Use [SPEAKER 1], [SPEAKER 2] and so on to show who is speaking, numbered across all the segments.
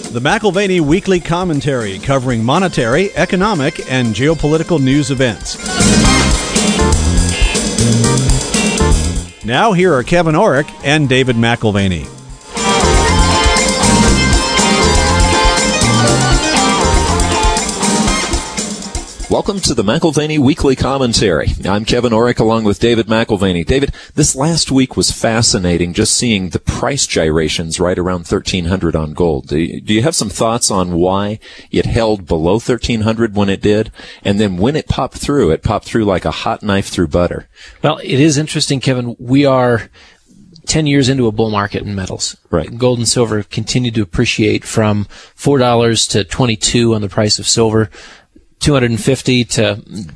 [SPEAKER 1] The McIlvaney Weekly Commentary, covering monetary, economic, and geopolitical news events. Now here are Kevin Orrick and David McIlvaney.
[SPEAKER 2] Welcome to the McIlvaney Weekly Commentary. I'm Kevin Orrick along with David McIlvaney. David, this last week was fascinating, just seeing the price gyrations right around $1,300 on gold. Do you have some thoughts on why it held below $1,300 when it did? And then when it popped through like a hot knife through butter.
[SPEAKER 3] Well, it is interesting, Kevin. We are 10 years into a bull market in metals.
[SPEAKER 2] Right.
[SPEAKER 3] Gold and silver continue to appreciate from $4 to $22 on the price of silver, $250 to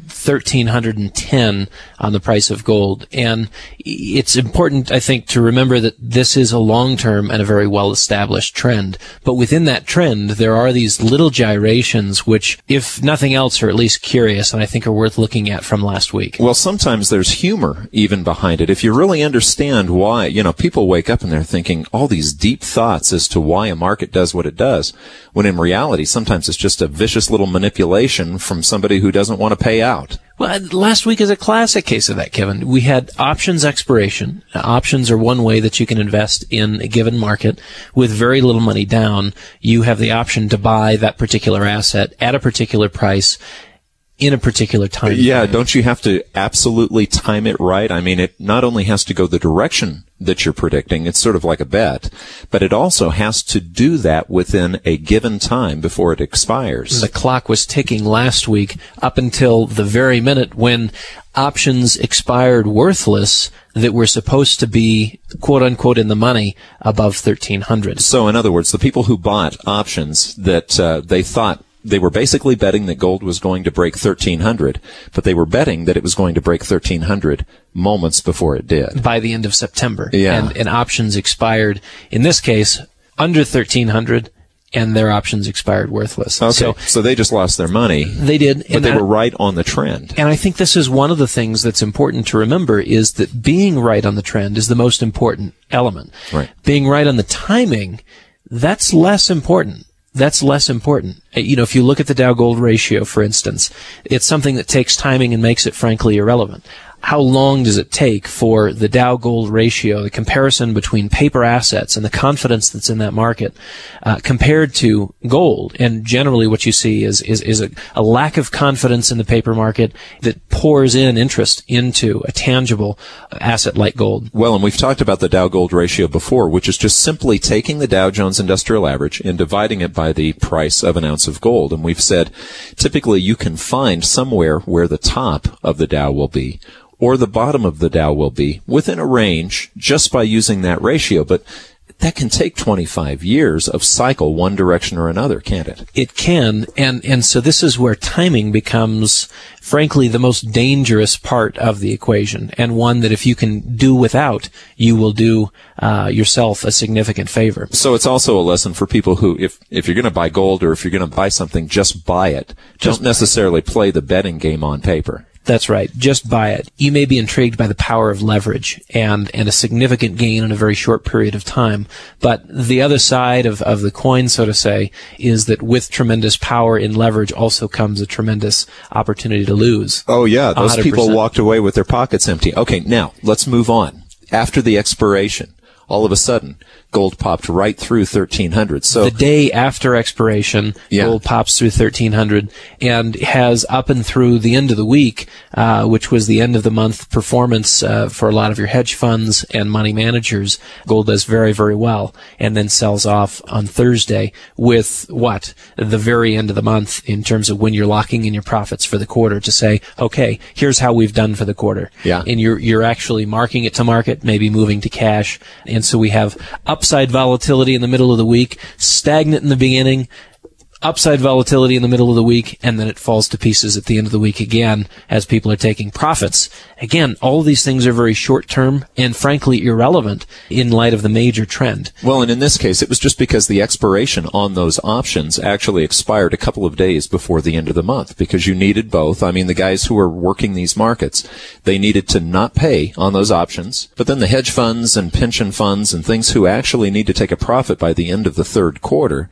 [SPEAKER 3] $1,310 on the price of gold. And it's important, I think, to remember that this is a long-term and a very well-established trend. But within that trend, there are these little gyrations which, if nothing else, are at least curious and I think are worth looking at from last week.
[SPEAKER 2] Well, sometimes there's humor even behind it. If you really understand why, people wake up and they're thinking all these deep thoughts as to why a market does what it does, when in reality, sometimes it's just a vicious little manipulation from somebody who doesn't want to pay out.
[SPEAKER 3] Well, last week is a classic case of that, Kevin. We had options expiration. Options are one way that you can invest in a given market with very little money down. You have the option to buy that particular asset at a particular price in a particular time
[SPEAKER 2] Yeah,
[SPEAKER 3] frame.
[SPEAKER 2] Don't you have to absolutely time it right? I mean, it not only has to go the direction that you're predicting, it's sort of like a bet, but it also has to do that within a given time before it expires.
[SPEAKER 3] The clock was ticking last week up until the very minute when options expired worthless that were supposed to be, quote unquote, in the money above 1,300.
[SPEAKER 2] So in other words, the people who bought options that they thought they were basically betting that gold was going to break 1,300, but they were betting that it was going to break 1,300 moments before it did.
[SPEAKER 3] By the end of September.
[SPEAKER 2] Yeah.
[SPEAKER 3] And options expired, in this case, under 1,300, and their options expired worthless.
[SPEAKER 2] Okay, so they just lost their money.
[SPEAKER 3] They did.
[SPEAKER 2] But they were right on the trend.
[SPEAKER 3] And I think this is one of the things that's important to remember, is that being right on the trend is the most important element.
[SPEAKER 2] Right.
[SPEAKER 3] Being right on the timing, that's less important. That's less important. If you look at the Dow Gold ratio, for instance, it's something that takes timing and makes it frankly irrelevant. How long does it take for the Dow Gold ratio, the comparison between paper assets and the confidence that's in that market, compared to gold? And generally what you see is a lack of confidence in the paper market that pours in interest into a tangible asset like gold.
[SPEAKER 2] Well, and we've talked about the Dow Gold ratio before, which is just simply taking the Dow Jones Industrial Average and dividing it by the price of an ounce of gold. And we've said typically you can find somewhere where the top of the Dow will be, or the bottom of the Dow will be, within a range just by using that ratio. But that can take 25 years of cycle one direction or another, can't it?
[SPEAKER 3] It can, and so this is where timing becomes, frankly, the most dangerous part of the equation, and one that if you can do without, you will do yourself a significant favor.
[SPEAKER 2] So it's also a lesson for people who, if you're going to buy gold or if you're going to buy something, just buy it. Don't necessarily play the betting game on paper.
[SPEAKER 3] That's right. Just buy it. You may be intrigued by the power of leverage and a significant gain in a very short period of time. But the other side of the coin, so to say, is that with tremendous power in leverage also comes a tremendous opportunity to lose.
[SPEAKER 2] Oh, yeah. Those
[SPEAKER 3] 100%.
[SPEAKER 2] People walked away with their pockets empty. Okay, now let's move on. After the expiration, all of a sudden, gold popped right through 1,300. So
[SPEAKER 3] the day after expiration, gold pops through 1,300 and has up and through the end of the week, which was the end of the month performance for a lot of your hedge funds and money managers. Gold does very, very well and then sells off on Thursday with the very end of the month in terms of when you're locking in your profits for the quarter to say, okay, here's how we've done for the quarter.
[SPEAKER 2] Yeah.
[SPEAKER 3] And you're actually marking it to market, maybe moving to cash. And so we have upside volatility in the middle of the week, stagnant in the beginning, upside volatility in the middle of the week, and then it falls to pieces at the end of the week again as people are taking profits. Again, all of these things are very short-term and frankly irrelevant in light of the major trend.
[SPEAKER 2] Well, and in this case, it was just because the expiration on those options actually expired a couple of days before the end of the month, because you needed both. I mean, the guys who are working these markets, they needed to not pay on those options, but then the hedge funds and pension funds and things who actually need to take a profit by the end of the third quarter,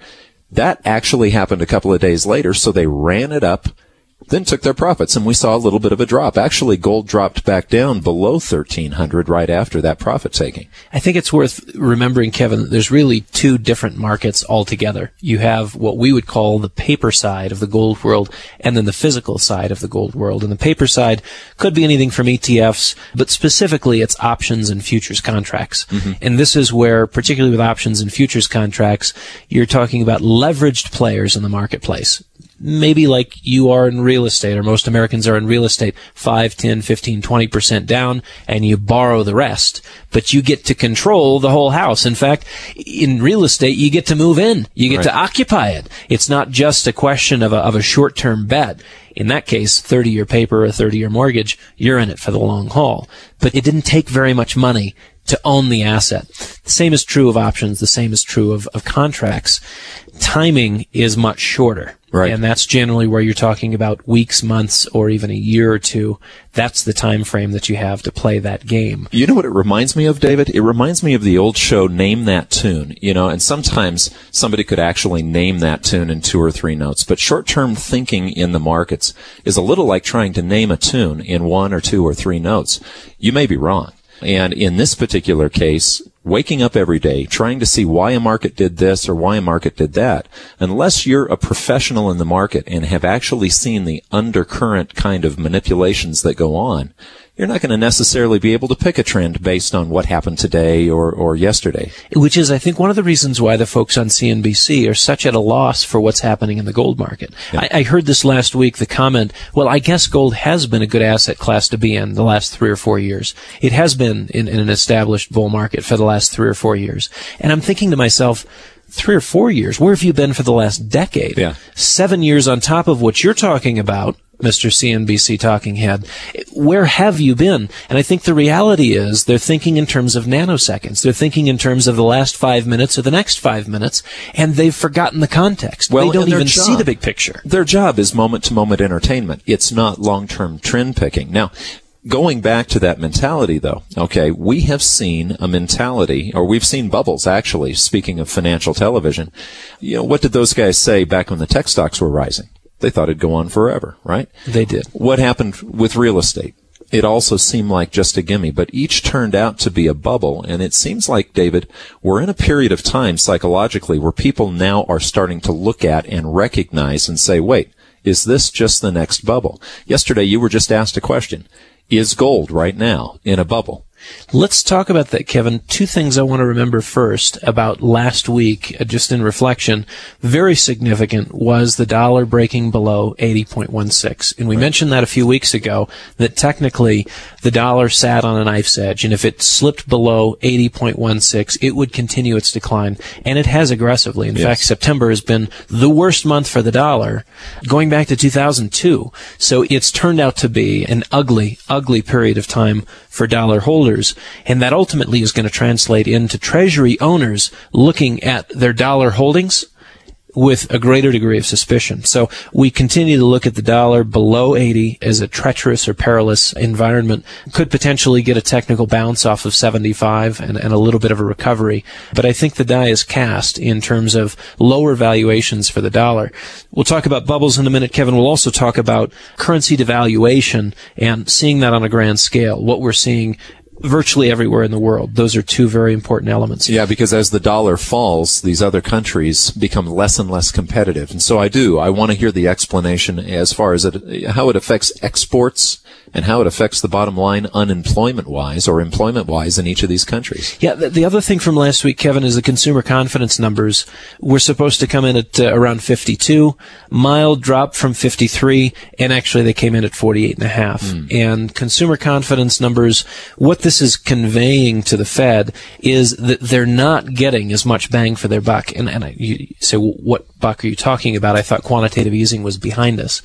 [SPEAKER 2] That actually happened a couple of days later, so they ran it up, then took their profits, and we saw a little bit of a drop. Actually, gold dropped back down below 1,300 right after that profit taking.
[SPEAKER 3] I think it's worth remembering, Kevin, that there's really two different markets altogether. You have what we would call the paper side of the gold world, and then the physical side of the gold world. And the paper side could be anything from ETFs, but specifically it's options and futures contracts. Mm-hmm. And this is where, particularly with options and futures contracts, you're talking about leveraged players in the marketplace. Maybe like you are in real estate, or most Americans are in real estate, 5, 10, 15, 20% down, and you borrow the rest. But you get to control the whole house. In fact, in real estate, you get to move in. You get to occupy it. It's not just a question of a short-term bet. In that case, 30-year paper or 30-year mortgage, you're in it for the long haul. But it didn't take very much money to own the asset. The same is true of options. The same is true of contracts. Timing is much shorter.
[SPEAKER 2] Right.
[SPEAKER 3] And that's generally where you're talking about weeks, months, or even a year or two. That's the time frame that you have to play that game.
[SPEAKER 2] You know what it reminds me of, David? It reminds me of the old show, Name That Tune. And sometimes somebody could actually name that tune in 2 or 3 notes. But short-term thinking in the markets is a little like trying to name a tune in 1 or 2 or 3 notes. You may be wrong. And in this particular case, waking up every day, trying to see why a market did this or why a market did that, unless you're a professional in the market and have actually seen the undercurrent kind of manipulations that go on, you're not going to necessarily be able to pick a trend based on what happened today or yesterday.
[SPEAKER 3] Which is, I think, one of the reasons why the folks on CNBC are such at a loss for what's happening in the gold market. Yeah. I heard this last week, the comment, well, I guess gold has been a good asset class to be in the last 3 or 4 years. It has been in an established bull market for the last 3 or 4 years. And I'm thinking to myself, 3 or 4 years, where have you been for the last decade?
[SPEAKER 2] Yeah.
[SPEAKER 3] 7 years on top of what you're talking about, Mr. CNBC talking head. Where have you been? And I think the reality is they're thinking in terms of nanoseconds. They're thinking in terms of the last 5 minutes or the next 5 minutes, and they've forgotten the context. Well, they don't even see the big picture.
[SPEAKER 2] Their job is moment-to-moment entertainment. It's not long-term trend picking. Now, going back to that mentality, though, okay, we have seen a mentality, or we've seen bubbles, actually, speaking of financial television. What did those guys say back when the tech stocks were rising? They thought it'd go on forever, right?
[SPEAKER 3] They did.
[SPEAKER 2] What happened with real estate? It also seemed like just a gimme, but each turned out to be a bubble. And it seems like, David, we're in a period of time psychologically where people now are starting to look at and recognize and say, wait, is this just the next bubble? Yesterday, you were just asked a question. Is gold right now in a bubble?
[SPEAKER 3] Let's talk about that, Kevin. 2 things I want to remember first about last week, just in reflection. Very significant was the dollar breaking below 80.16. And we mentioned that a few weeks ago, that technically the dollar sat on a knife's edge. And if it slipped below 80.16, it would continue its decline. And it has aggressively. In fact, September has been the worst month for the dollar going back to 2002. So it's turned out to be an ugly, ugly period of time for dollar holders, and that ultimately is going to translate into Treasury owners looking at their dollar holdings with a greater degree of suspicion. So we continue to look at the dollar below 80 as a treacherous or perilous environment. Could potentially get a technical bounce off of 75 and a little bit of a recovery. But I think the die is cast in terms of lower valuations for the dollar. We'll talk about bubbles in a minute, Kevin. We'll also talk about currency devaluation and seeing that on a grand scale. What we're seeing virtually everywhere in the world. Those are 2 very important elements.
[SPEAKER 2] Yeah, because as the dollar falls, these other countries become less and less competitive. And so I want to hear the explanation as far as how it affects exports and how it affects the bottom line unemployment-wise or employment-wise in each of these countries.
[SPEAKER 3] Yeah, the other thing from last week, Kevin, is the consumer confidence numbers were supposed to come in at around 52, mild drop from 53, and actually they came in at 48.5. And consumer confidence numbers, what this is conveying to the Fed is that they're not getting as much bang for their buck. And you say, well, what buck are you talking about? I thought quantitative easing was behind us.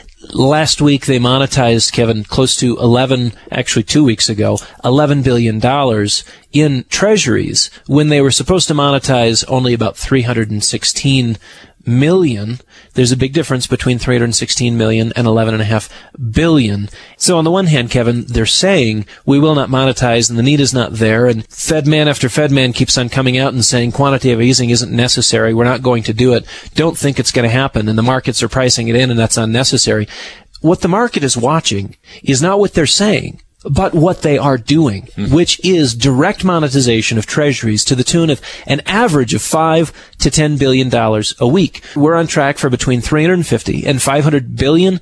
[SPEAKER 3] Last week, they monetized, Kevin, close to 2 weeks ago, $11 billion in treasuries when they were supposed to monetize only about $316 million. There's a big difference between 316 million and 11.5 billion. So on the one hand, Kevin, they're saying we will not monetize and the need is not there. And Fed man after Fed man keeps on coming out and saying quantitative easing isn't necessary. We're not going to do it. Don't think it's going to happen. And the markets are pricing it in and that's unnecessary. What the market is watching is not what they're saying, but what they are doing, which is direct monetization of treasuries to the tune of an average of $5 to $10 billion a week. We're on track for between 350 and 500 billion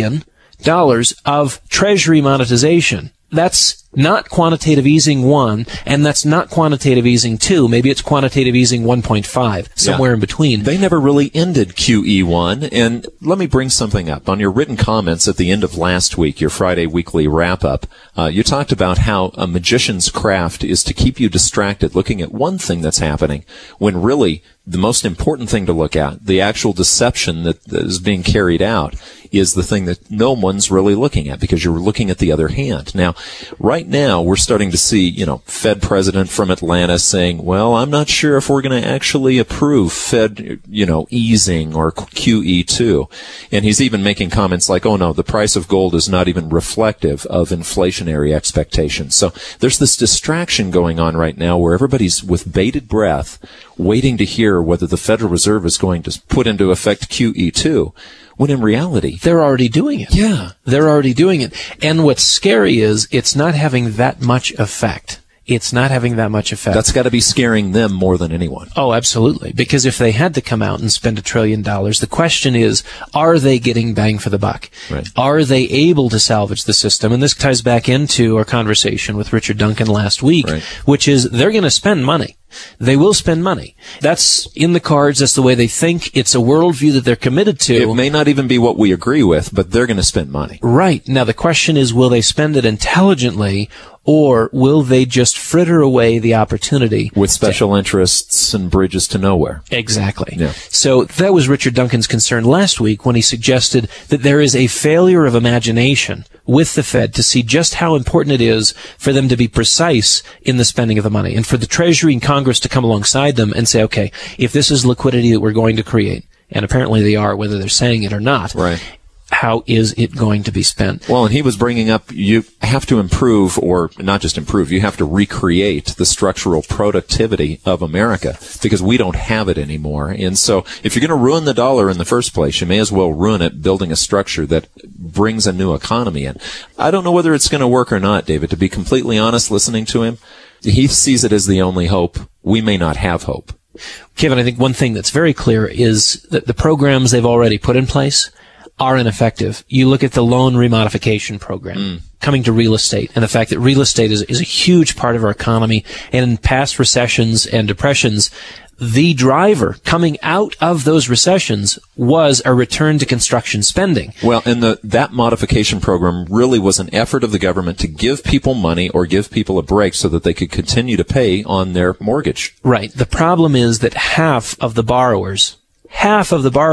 [SPEAKER 3] of treasury monetization. That's not quantitative easing 1, and that's not quantitative easing 2. Maybe it's quantitative easing 1.5, somewhere in between.
[SPEAKER 2] They never really ended QE1. And let me bring something up. On your written comments at the end of last week, your Friday weekly wrap-up, you talked about how a magician's craft is to keep you distracted looking at one thing that's happening when really the most important thing to look at, the actual deception that is being carried out, is the thing that no one's really looking at because you're looking at the other hand. Now, right now, we're starting to see, Fed president from Atlanta saying, well, I'm not sure if we're going to actually approve Fed, easing or QE2. And he's even making comments like, oh no, the price of gold is not even reflective of inflationary expectations. So there's this distraction going on right now where everybody's with bated breath waiting to hear whether the Federal Reserve is going to put into effect QE2. When in reality,
[SPEAKER 3] they're already doing it.
[SPEAKER 2] Yeah.
[SPEAKER 3] They're already doing it. And what's scary is it's not having that much effect. It's not having that much effect.
[SPEAKER 2] That's got to be scaring them more than anyone.
[SPEAKER 3] Oh, absolutely. Because if they had to come out and spend $1 trillion, the question is, are they getting bang for the buck?
[SPEAKER 2] Right.
[SPEAKER 3] Are they able to salvage the system? And this ties back into our conversation with Richard Duncan last week,
[SPEAKER 2] right,
[SPEAKER 3] which is they're going to spend money. They will spend money. That's in the cards. That's the way they think. It's a worldview that they're committed to.
[SPEAKER 2] It may not even be what we agree with, but they're going to spend money.
[SPEAKER 3] Right. Now, the question is, will they spend it intelligently, or will they just fritter away the opportunity?
[SPEAKER 2] With special interests and bridges to nowhere.
[SPEAKER 3] Exactly.
[SPEAKER 2] Yeah.
[SPEAKER 3] So that was Richard Duncan's concern last week when he suggested that there is a failure of imagination with the Fed to see just how important it is for them to be precise in the spending of the money and for the Treasury and Congress to come alongside them and say, okay, if this is liquidity that we're going to create, and apparently they are, whether they're saying it or not,
[SPEAKER 2] right,
[SPEAKER 3] how is it going to be spent?
[SPEAKER 2] Well, and he was bringing up you have to improve, or not just improve, you have to recreate the structural productivity of America because we don't have it anymore. And so if you're going to ruin the dollar in the first place, you may as well ruin it building a structure that brings a new economy in. I don't know whether it's going to work or not, David. To be completely honest, listening to him, he sees it as the only hope. We may not have hope.
[SPEAKER 3] Kevin, I think one thing that's very clear is that the programs they've already put in place are ineffective. You look at the loan remodification program coming to real estate and the fact that real estate is a huge part of our economy. And in past recessions and depressions, the driver coming out of those recessions was a return to construction spending.
[SPEAKER 2] Well, and that modification program really was an effort of the government to give people money or give people a break so that they could continue to pay on their mortgage.
[SPEAKER 3] Right. The problem is that half of the borrowers have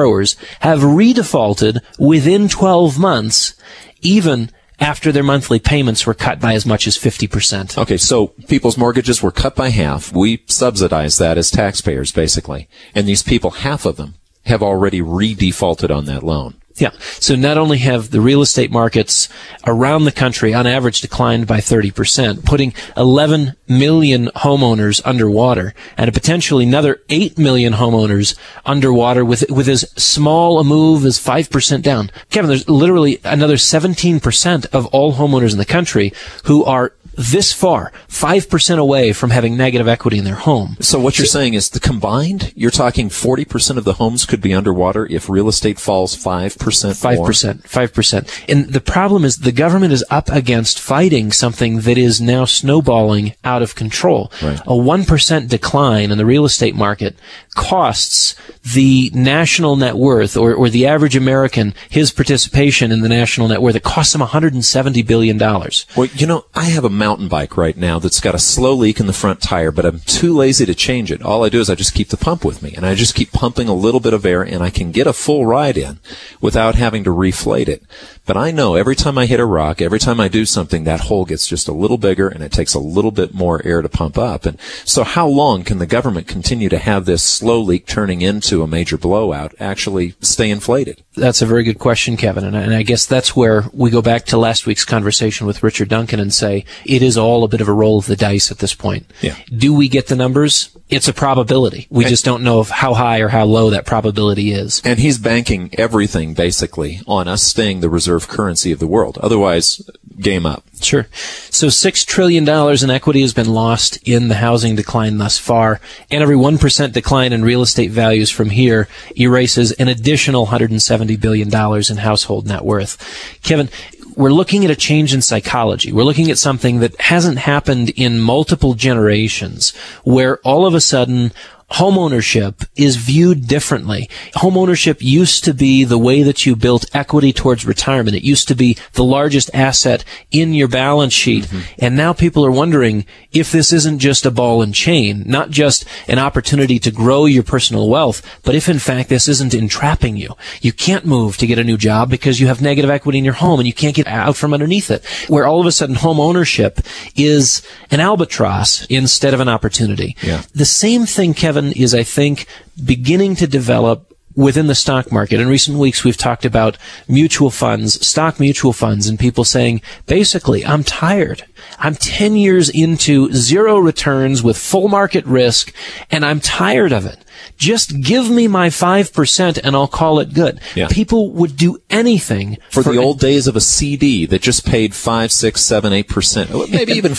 [SPEAKER 3] redefaulted within 12 months, even after their monthly payments were cut by as much as 50%.
[SPEAKER 2] Okay, so people's mortgages were cut by half. We subsidize that as taxpayers, basically. And these people, half of them, have already redefaulted on that loan.
[SPEAKER 3] Yeah. So not only have the real estate markets around the country on average declined by 30%, putting 11 million homeowners underwater and a potentially another 8 million homeowners underwater with as small a move as 5% down. Kevin, there's literally another 17% of all homeowners in the country who are this far, 5% away from having negative equity in their home.
[SPEAKER 2] So what you're saying is combined, you're talking 40% of the homes could be underwater if real estate falls 5% more?
[SPEAKER 3] 5%. And the problem is the government is up against fighting something that is now snowballing out of control.
[SPEAKER 2] Right.
[SPEAKER 3] A 1% decline in the real estate market costs the national net worth, or the average American, his participation in the national net worth, it costs him $170 billion.
[SPEAKER 2] Well, I have a mountain bike right now that's got a slow leak in the front tire, but I'm too lazy to change it. All I do is I just keep the pump with me, and I just keep pumping a little bit of air, and I can get a full ride in without having to reflate it. But I know every time I hit a rock, every time I do something, that hole gets just a little bigger, and it takes a little bit more air to pump up. And so how long can the government continue to have this slow leak turning into a major blowout actually stay inflated?
[SPEAKER 3] That's a very good question, Kevin. And I guess that's where we go back to last week's conversation with Richard Duncan and say it is all a bit of a roll of the dice at this point.
[SPEAKER 2] Yeah.
[SPEAKER 3] Do we get the numbers? It's a probability. We just don't know how high or how low that probability is.
[SPEAKER 2] And he's banking everything, basically, on us staying the reserve currency of the world. Otherwise, game up.
[SPEAKER 3] Sure. So $6 trillion in equity has been lost in the housing decline thus far, and every 1% decline in real estate values from here erases an additional $170 billion in household net worth. Kevin, we're looking at a change in psychology. We're looking at something that hasn't happened in multiple generations, where all of a sudden homeownership is viewed differently. Homeownership used to be the way that you built equity towards retirement. It used to be the largest asset in your balance sheet. Mm-hmm. And now people are wondering if this isn't just a ball and chain, not just an opportunity to grow your personal wealth, but if in fact this isn't entrapping you. You can't move to get a new job because you have negative equity in your home and you can't get out from underneath it. Where all of a sudden home ownership is an albatross instead of an opportunity.
[SPEAKER 2] Yeah.
[SPEAKER 3] The same thing, Kevin, is, I think, beginning to develop within the stock market. In recent weeks, we've talked about mutual funds, stock mutual funds, and people saying, basically, I'm tired. I'm 10 years into zero returns with full market risk, and I'm tired of it. Just give me my 5% and I'll call it good.
[SPEAKER 2] Yeah.
[SPEAKER 3] People would do anything
[SPEAKER 2] for the old days of a CD that just paid 5, 6, 7, 8%, maybe even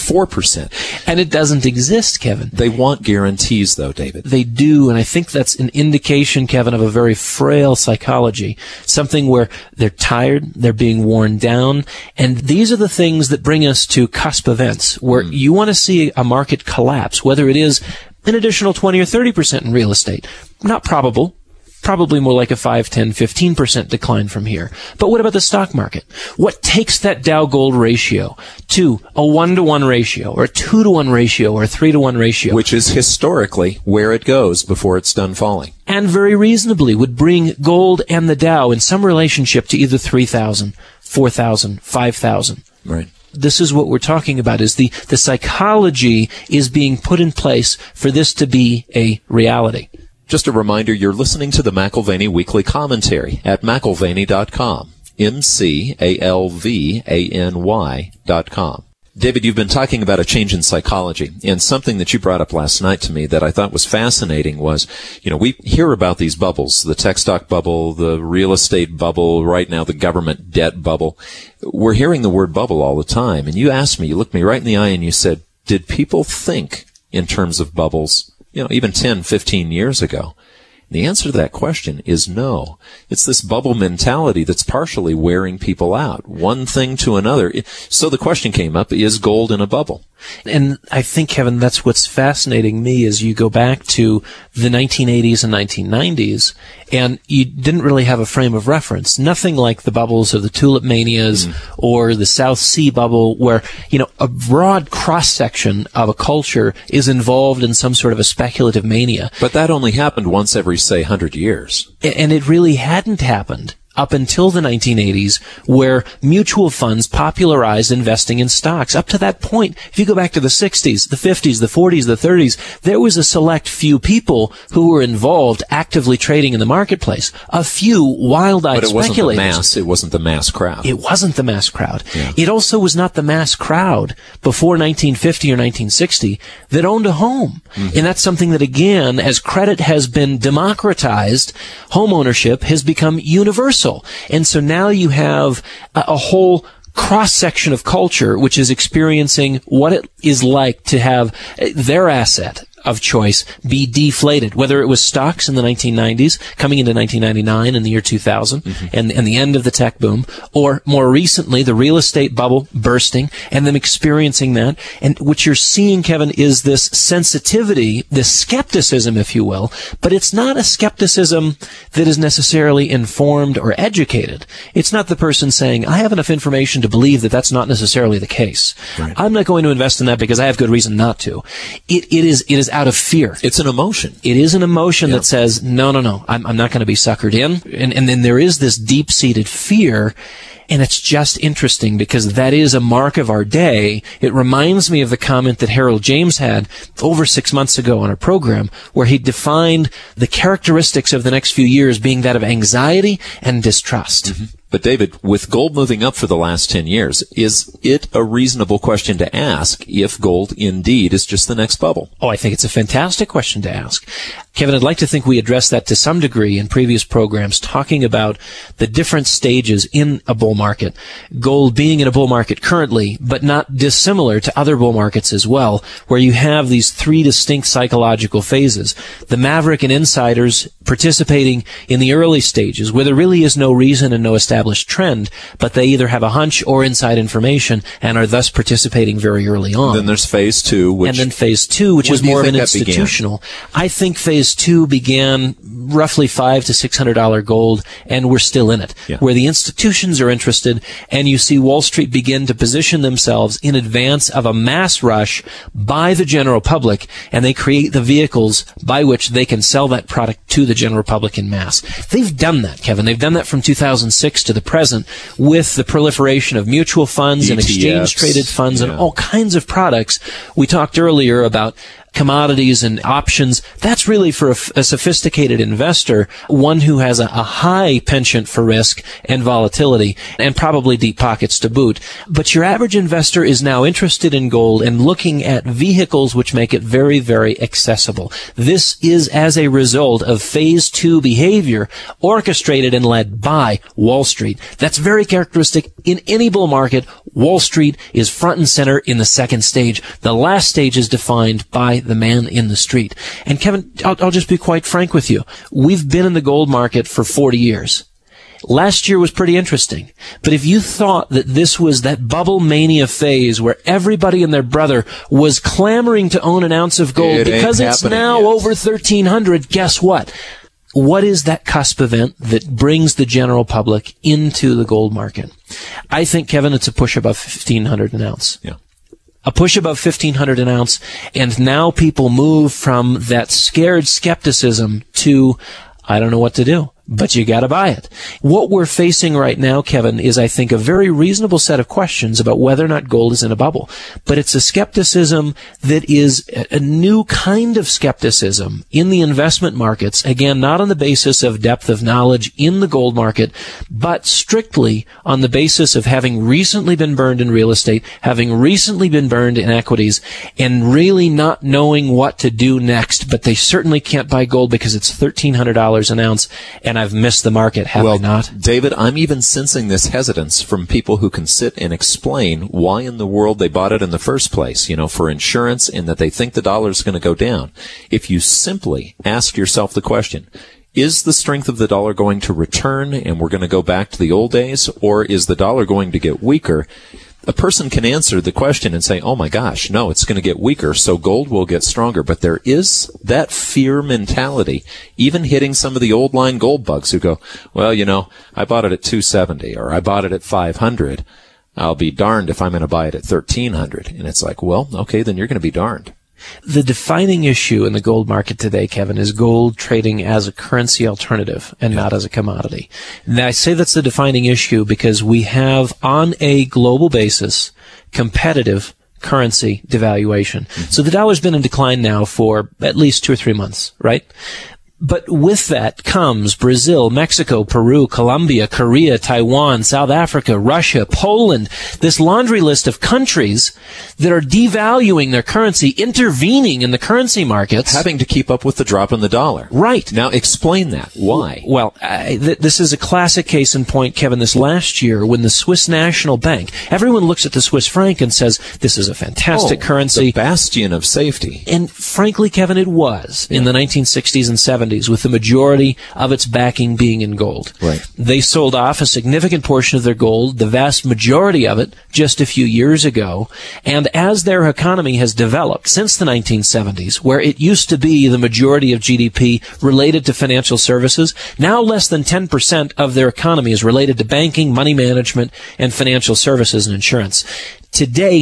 [SPEAKER 2] 4%.
[SPEAKER 3] And it doesn't exist, Kevin.
[SPEAKER 2] They want guarantees, though, David.
[SPEAKER 3] They do, and I think that's an indication, Kevin, of a very frail psychology, something where they're tired, they're being worn down, and these are the things that bring us to cusp events, where you want to see a market collapse, whether it is an additional 20 or 30% in real estate. Not probable. Probably more like a 5, 10, 15% decline from here. But what about the stock market? What takes that Dow Gold ratio to a 1-to-1 ratio, or a 2-to-1 ratio, or a 3-to-1 ratio?
[SPEAKER 2] Which is historically where it goes before it's done falling.
[SPEAKER 3] And very reasonably would bring gold and the Dow in some relationship to either 3,000, 4,000, 5,000.
[SPEAKER 2] Right.
[SPEAKER 3] This is what we're talking about, is the psychology is being put in place for this to be a reality.
[SPEAKER 2] Just a reminder, you're listening to the McAlvany Weekly Commentary at McAlvany.com. McAlvany.com. David, you've been talking about a change in psychology, and something that you brought up last night to me that I thought was fascinating was, we hear about these bubbles, the tech stock bubble, the real estate bubble, right now the government debt bubble. We're hearing the word bubble all the time, and you looked me right in the eye and you said, did people think in terms of bubbles, even 10, 15 years ago? The answer to that question is no. It's this bubble mentality that's partially wearing people out, one thing to another. So the question came up, is gold in a bubble?
[SPEAKER 3] And I think, Kevin, that's what's fascinating me is you go back to the 1980s and 1990s, and you didn't really have a frame of reference. Nothing like the bubbles of the tulip manias or the South Sea bubble where, a broad cross-section of a culture is involved in some sort of a speculative mania.
[SPEAKER 2] But that only happened once every, say, 100 years.
[SPEAKER 3] And it really hadn't happened up until the 1980s, where mutual funds popularized investing in stocks. Up to that point, if you go back to the 60s, the 50s, the 40s, the 30s, there was a select few people who were involved actively trading in the marketplace. A few wild-eyed speculators.
[SPEAKER 2] It wasn't the mass crowd.
[SPEAKER 3] It wasn't the mass crowd.
[SPEAKER 2] Yeah.
[SPEAKER 3] It also was not the mass crowd before 1950 or 1960 that owned a home. Mm-hmm. And that's something that, again, as credit has been democratized, home ownership has become universal. And so now you have a whole cross-section of culture which is experiencing what it is like to have their asset, of choice be deflated, whether it was stocks in the 1990s, coming into 1999 in the year 2000, and the end of the tech boom, or more recently, the real estate bubble bursting, and them experiencing that. And what you're seeing, Kevin, is this sensitivity, this skepticism, if you will, but it's not a skepticism that is necessarily informed or educated. It's not the person saying, I have enough information to believe that that's not necessarily the case.
[SPEAKER 2] Right.
[SPEAKER 3] I'm not going to invest in that because I have good reason not to. It is out of fear.
[SPEAKER 2] It's an emotion.
[SPEAKER 3] It is an emotion that says, no, I'm not going to be suckered in. And then there is this deep-seated fear. And it's just interesting because that is a mark of our day. It reminds me of the comment that Harold James had over 6 months ago on our program, where he defined the characteristics of the next few years being that of anxiety and distrust.
[SPEAKER 2] But David, with gold moving up for the last 10 years, is it a reasonable question to ask if gold indeed is just the next bubble?
[SPEAKER 3] Oh, I think it's a fantastic question to ask. Kevin, I'd like to think we addressed that to some degree in previous programs, talking about the different stages in a bull market. Gold being in a bull market currently, but not dissimilar to other bull markets as well, where you have these three distinct psychological phases. The maverick and insiders participating in the early stages, where there really is no reason and no established trend, but they either have a hunch or inside information and are thus participating very early on.
[SPEAKER 2] Then there's phase two,
[SPEAKER 3] and then phase two, which is more of an institutional. I think phase two began roughly $500 to $600 gold, and we're still in it, where the institutions are interested, and you see Wall Street begin to position themselves in advance of a mass rush by the general public, and they create the vehicles by which they can sell that product to the general public in mass. They've done that, Kevin. They've done that from 2006 to the present with the proliferation of mutual funds and exchange-traded funds and all kinds of products. We talked earlier about commodities and options. That's really for a sophisticated investor, one who has a high penchant for risk and volatility, and probably deep pockets to boot. But your average investor is now interested in gold and looking at vehicles which make it very, very accessible. This is as a result of phase two behavior orchestrated and led by Wall Street. That's very characteristic in any bull market. Wall Street is front and center in the second stage. The last stage is defined by the man in the street. And Kevin, I'll just be quite frank with you. We've been in the gold market for 40 years. Last year was pretty interesting. But if you thought that this was that bubble mania phase where everybody and their brother was clamoring to own an ounce of gold because it's now over 1,300, guess what? What is that cusp event that brings the general public into the gold market? I think, Kevin, it's a push above 1,500 an ounce.
[SPEAKER 2] Yeah.
[SPEAKER 3] A push above 1,500 an ounce, and now people move from that scared skepticism to, I don't know what to do, but you gotta buy it. What we're facing right now, Kevin, is, I think, a very reasonable set of questions about whether or not gold is in a bubble. But it's a skepticism that is a new kind of skepticism in the investment markets. Again, not on the basis of depth of knowledge in the gold market, but strictly on the basis of having recently been burned in real estate, having recently been burned in equities, and really not knowing what to do next. But they certainly can't buy gold because it's $1,300 an ounce, and I've missed the market, have I not?
[SPEAKER 2] David, I'm even sensing this hesitance from people who can sit and explain why in the world they bought it in the first place, for insurance, and that they think the dollar is going to go down. If you simply ask yourself the question, is the strength of the dollar going to return and we're going to go back to the old days, or is the dollar going to get weaker? A person can answer the question and say, oh my gosh, no, it's going to get weaker, so gold will get stronger. But there is that fear mentality, even hitting some of the old line gold bugs who go, well, I bought it at 270 or I bought it at 500. I'll be darned if I'm going to buy it at 1,300. And it's like, well, okay, then you're going to be darned.
[SPEAKER 3] The defining issue in the gold market today, Kevin, is gold trading as a currency alternative and not as a commodity. Now, I say that's the defining issue because we have, on a global basis, competitive currency devaluation. So the dollar's been in decline now for at least 2 or 3 months, right? But with that comes Brazil, Mexico, Peru, Colombia, Korea, Taiwan, South Africa, Russia, Poland, this laundry list of countries that are devaluing their currency, intervening in the currency markets.
[SPEAKER 2] Having to keep up with the drop in the dollar.
[SPEAKER 3] Right.
[SPEAKER 2] Now explain that. Why?
[SPEAKER 3] Well, this is a classic case in point, Kevin, this last year when the Swiss National Bank, everyone looks at the Swiss franc and says, this is a fantastic currency.
[SPEAKER 2] The bastion of safety.
[SPEAKER 3] And frankly, Kevin, it was in the 1960s and 70s, with the majority of its backing being in gold.
[SPEAKER 2] Right.
[SPEAKER 3] They sold off a significant portion of their gold, the vast majority of it, just a few years ago. And as their economy has developed since the 1970s, where it used to be the majority of GDP related to financial services, now less than 10% of their economy is related to banking, money management, and financial services and insurance. Today,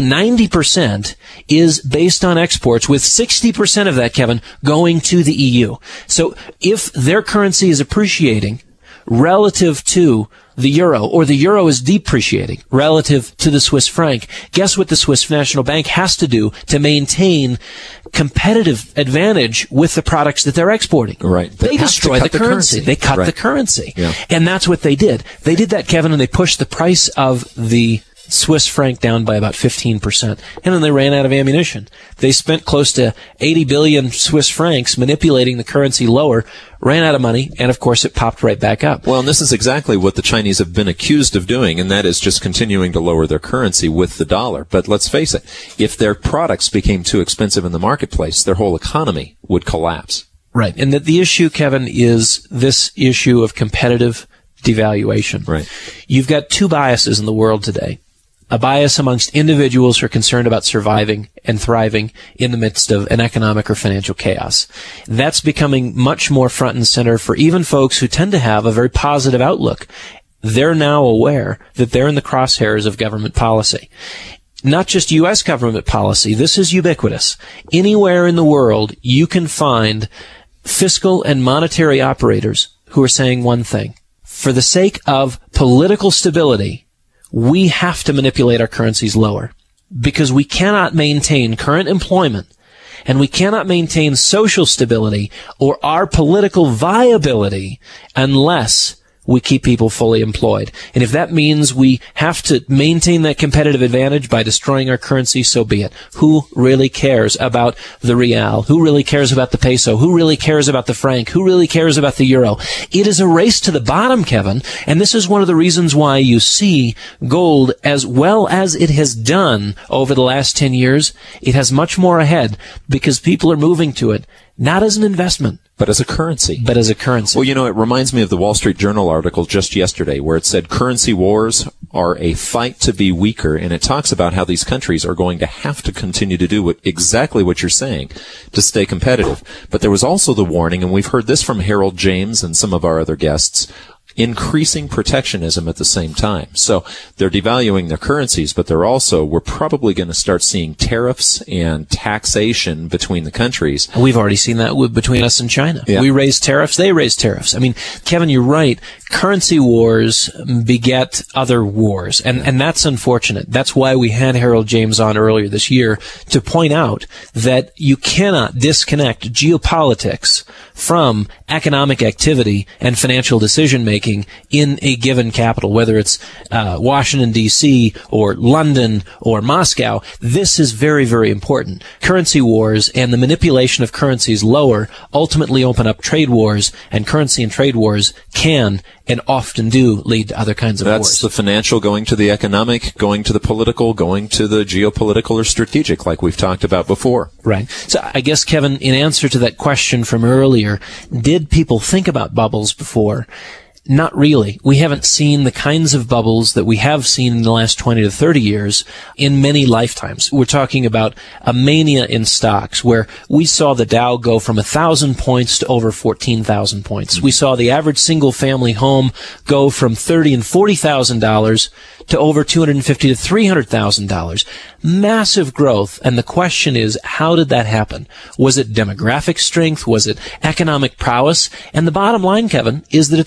[SPEAKER 3] 90% is based on exports, with 60% of that, Kevin, going to the EU. So if their currency is appreciating relative to the euro, or the euro is depreciating relative to the Swiss franc, guess what the Swiss National Bank has to do to maintain competitive advantage with the products that they're exporting?
[SPEAKER 2] Right.
[SPEAKER 3] They destroy the currency. They cut the currency.
[SPEAKER 2] Yeah.
[SPEAKER 3] And that's what they did. They did that, Kevin, and they pushed the price of the Swiss franc down by about 15%. And then they ran out of ammunition. They spent close to 80 billion Swiss francs manipulating the currency lower, ran out of money, and of course it popped right back up.
[SPEAKER 2] Well, and this is exactly what the Chinese have been accused of doing, and that is just continuing to lower their currency with the dollar. But let's face it, if their products became too expensive in the marketplace, their whole economy would collapse.
[SPEAKER 3] Right. And the issue, Kevin, is this issue of competitive devaluation.
[SPEAKER 2] Right.
[SPEAKER 3] You've got two biases in the world today. A bias amongst individuals who are concerned about surviving and thriving in the midst of an economic or financial chaos. That's becoming much more front and center for even folks who tend to have a very positive outlook. They're now aware that they're in the crosshairs of government policy. Not just U.S. government policy. This is ubiquitous. Anywhere in the world, you can find fiscal and monetary operators who are saying one thing. For the sake of political stability, we have to manipulate our currencies lower, because we cannot maintain current employment and we cannot maintain social stability or our political viability unless we keep people fully employed. And if that means we have to maintain that competitive advantage by destroying our currency, so be it. Who really cares about the real? Who really cares about the peso? Who really cares about the franc? Who really cares about the euro? It is a race to the bottom, Kevin, and this is one of the reasons why you see gold, as well as it has done over the last 10 years, it has much more ahead, because people are moving to it, not as an investment,
[SPEAKER 2] but as a currency.
[SPEAKER 3] But as a currency.
[SPEAKER 2] Well, you know, it reminds me of the Wall Street Journal article just yesterday where it said currency wars are a fight to be weaker, and it talks about how these countries are going to have to continue to do exactly what you're saying to stay competitive. But there was also the warning, and we've heard this from Harold James and some of our other guests, increasing protectionism at the same time. So they're devaluing their currencies, but we're probably going to start seeing tariffs and taxation between the countries.
[SPEAKER 3] We've already seen that between us and China.
[SPEAKER 2] Yeah.
[SPEAKER 3] We raise tariffs, they raise tariffs. I mean, Kevin, you're right. Currency wars beget other wars, and that's unfortunate. That's why we had Harold James on earlier this year to point out that you cannot disconnect geopolitics from economic activity and financial decision-making in a given capital, whether it's Washington, D.C., or London, or Moscow. This is very, very important. Currency wars and the manipulation of currencies lower ultimately open up trade wars, and currency and trade wars can and often do lead to other kinds of wars.
[SPEAKER 2] That's the financial going to the economic, going to the political, going to the geopolitical or strategic, like we've talked about before.
[SPEAKER 3] Right. So I guess, Kevin, in answer to that question from earlier, did people think about bubbles before? Not really. We haven't seen the kinds of bubbles that we have seen in the last 20 to 30 years in many lifetimes. We're talking about a mania in stocks where we saw the Dow go from 1,000 points to over 14,000 points. We saw the average single family home go from $30,000 and $40,000 to over $250,000 to $300,000. Massive growth. And the question is, how did that happen? Was it demographic strength? Was it economic prowess? And the bottom line, Kevin, is that it's quite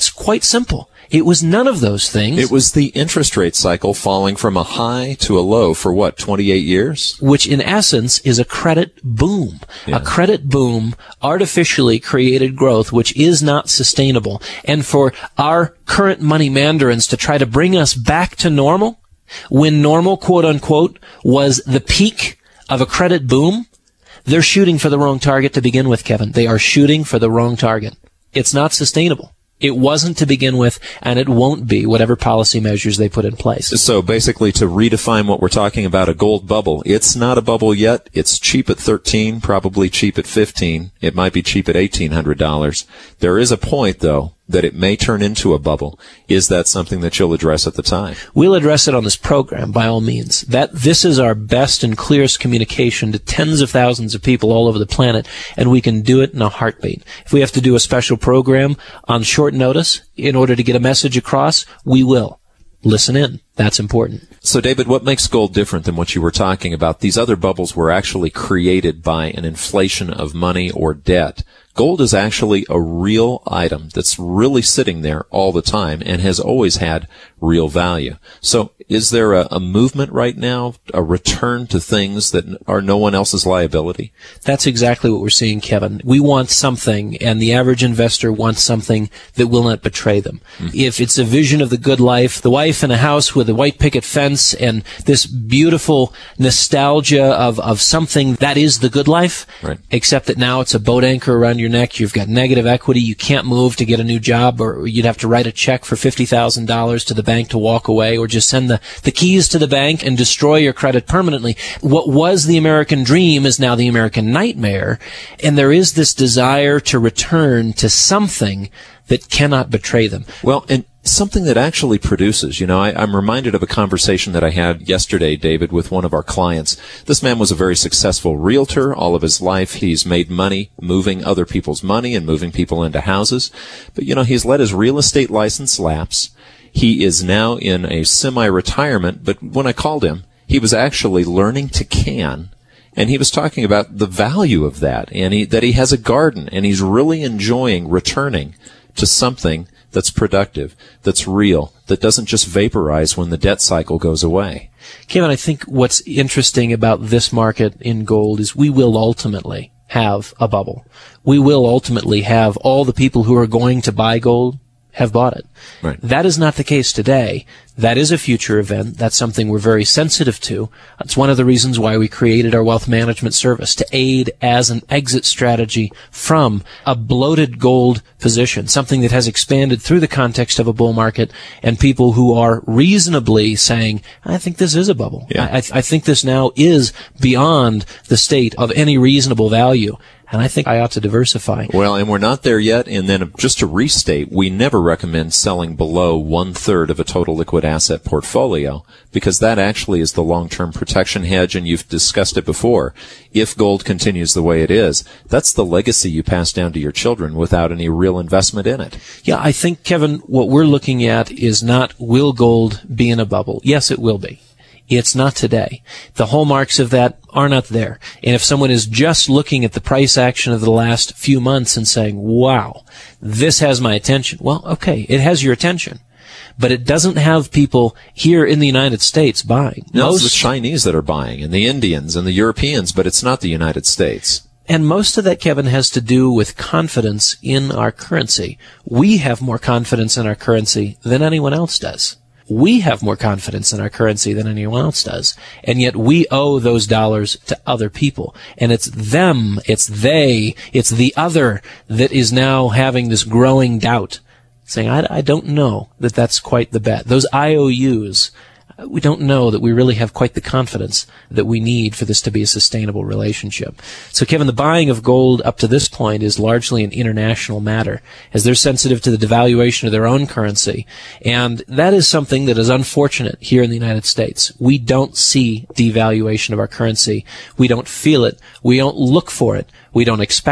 [SPEAKER 3] quite simple. It was none of those things.
[SPEAKER 2] It was the interest rate cycle falling from a high to a low for 28 years?
[SPEAKER 3] Which in essence is a credit boom.
[SPEAKER 2] Yeah.
[SPEAKER 3] A credit boom artificially created growth which is not sustainable. And for our current money mandarins to try to bring us back to normal, when normal, quote unquote, was the peak of a credit boom, they're shooting for the wrong target to begin with, Kevin. They are shooting for the wrong target. It's not sustainable. It wasn't to begin with, and it won't be, whatever policy measures they put in place.
[SPEAKER 2] So basically, to redefine what we're talking about, a gold bubble, it's not a bubble yet. It's cheap at $13, probably cheap at $15. It might be cheap at $1,800. There is a point, though, that it may turn into a bubble. Is that something that you'll address at the time?
[SPEAKER 3] We'll address it on this program, by all means. This is our best and clearest communication to tens of thousands of people all over the planet, and we can do it in a heartbeat. If we have to do a special program on short notice in order to get a message across, we will. Listen in. That's important.
[SPEAKER 2] So, David, what makes gold different than what you were talking about? These other bubbles were actually created by an inflation of money or debt. Gold is actually a real item that's really sitting there all the time and has always had real value. So is there a movement right now, a return to things that are no one else's liability?
[SPEAKER 3] That's exactly what we're seeing, Kevin. We want something, and the average investor wants something that will not betray them. Mm-hmm. If it's a vision of the good life, the wife in a house with a white picket fence and this beautiful nostalgia of something that is the good life,
[SPEAKER 2] right,
[SPEAKER 3] except that now it's a boat anchor around your neck, you've got negative equity, you can't move to get a new job, or you'd have to write a check for $50,000 to the bank to walk away, or just send the keys to the bank and destroy your credit permanently. What was the American dream is now the American nightmare, and there is this desire to return to something that cannot betray them.
[SPEAKER 2] Well, and something that actually produces. I'm reminded of a conversation that I had yesterday, David, with one of our clients. This man was a very successful realtor. All of his life, he's made money moving other people's money and moving people into houses. But, he's let his real estate license lapse. He is now in a semi-retirement, but when I called him, he was actually learning to can. And he was talking about the value of that, and that he has a garden, and he's really enjoying returning to something that's productive, that's real, that doesn't just vaporize when the debt cycle goes away.
[SPEAKER 3] Kevin, I think what's interesting about this market in gold is we will ultimately have a bubble. We will ultimately have all the people who are going to buy gold have bought it.
[SPEAKER 2] Right.
[SPEAKER 3] That is not the case today. That is a future event. That's something we're very sensitive to. That's one of the reasons why we created our wealth management service, to aid as an exit strategy from a bloated gold position, something that has expanded through the context of a bull market, and people who are reasonably saying, I think this is a bubble.
[SPEAKER 2] Yeah.
[SPEAKER 3] I think this now is beyond the state of any reasonable value. And I think I ought to diversify.
[SPEAKER 2] Well, and we're not there yet. And then just to restate, we never recommend selling below 1/3 of a total liquid asset portfolio, because that actually is the long-term protection hedge, and you've discussed it before. If gold continues the way it is, that's the legacy you pass down to your children without any real investment in it.
[SPEAKER 3] Yeah, I think, Kevin, what we're looking at is not will gold be in a bubble. Yes, it will be. It's not today. The hallmarks of that are not there. And if someone is just looking at the price action of the last few months and saying, wow, this has my attention, well, okay, it has your attention. But it doesn't have people here in the United States buying.
[SPEAKER 2] No, it's the Chinese that are buying, and the Indians and the Europeans, but it's not the United States.
[SPEAKER 3] And most of that, Kevin, has to do with confidence in our currency. We have more confidence in our currency than anyone else does. We have more confidence in our currency than anyone else does. And yet we owe those dollars to other people. And it's them, it's they, it's the other that is now having this growing doubt, saying, I don't know that that's quite the bet. Those IOUs, we don't know that we really have quite the confidence that we need for this to be a sustainable relationship. So, Kevin, the buying of gold up to this point is largely an international matter, as they're sensitive to the devaluation of their own currency. And that is something that is unfortunate here in the United States. We don't see devaluation of our currency. We don't feel it. We don't look for it. We don't expect it.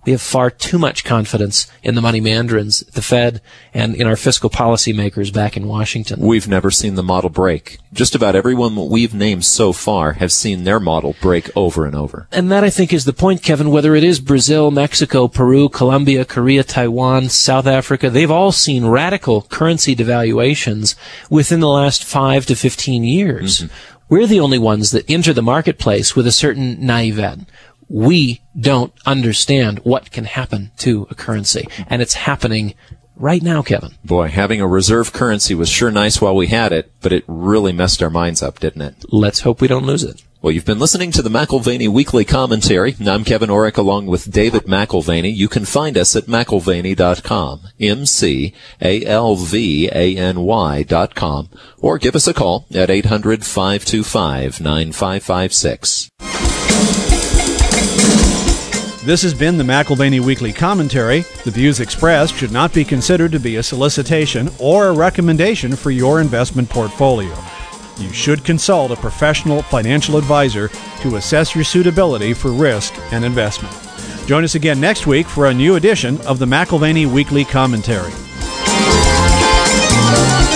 [SPEAKER 3] We have far too much confidence in the money mandarins, the Fed, and in our fiscal policymakers back in Washington.
[SPEAKER 2] We've never seen the model break. Just about everyone that we've named so far have seen their model break over and over.
[SPEAKER 3] And that, I think, is the point, Kevin. Whether it is Brazil, Mexico, Peru, Colombia, Korea, Taiwan, South Africa, they've all seen radical currency devaluations within the last 5 to 15 years. Mm-hmm. We're the only ones that enter the marketplace with a certain naivete. We don't understand what can happen to a currency. And it's happening right now, Kevin.
[SPEAKER 2] Boy, having a reserve currency was sure nice while we had it, but it really messed our minds up, didn't it?
[SPEAKER 3] Let's hope we don't lose it.
[SPEAKER 2] Well, you've been listening to the McAlvany Weekly Commentary. I'm Kevin Orrick along with David McAlvany. You can find us at McAlvany.com, McAlvany.com, or give us a call at 800-525-9556.
[SPEAKER 1] This has been the McAlvany Weekly Commentary. The views expressed should not be considered to be a solicitation or a recommendation for your investment portfolio. You should consult a professional financial advisor to assess your suitability for risk and investment. Join us again next week for a new edition of the McAlvany Weekly Commentary.